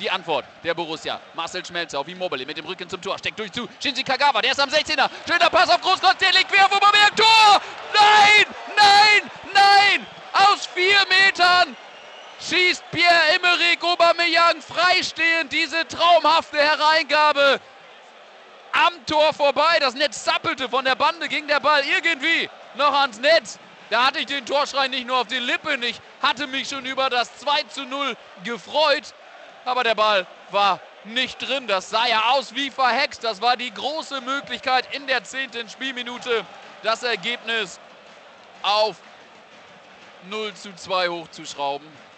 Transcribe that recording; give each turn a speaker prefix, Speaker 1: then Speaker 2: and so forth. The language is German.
Speaker 1: die Antwort der Borussia. Marcel Schmelzer auf Immobile mit dem Rücken zum Tor, steckt durch zu Shinji Kagawa, der ist am 16er. Schöner Pass auf Großkreuz, der liegt quer auf Aubameyang, Tor! Nein, nein, nein! Aus 4 Metern schießt Pierre-Emerick Aubameyang freistehend diese traumhafte Hereingabe am Tor vorbei. Das Netz zappelte von der Bande, ging der Ball irgendwie noch ans Netz. Da hatte ich den Torschrei nicht nur auf die Lippen, ich hatte mich schon über das 2:0 gefreut. Aber der Ball war nicht drin. Das sah ja aus wie verhext. Das war die große Möglichkeit in der 10. Spielminute, das Ergebnis auf 0:2 hochzuschrauben.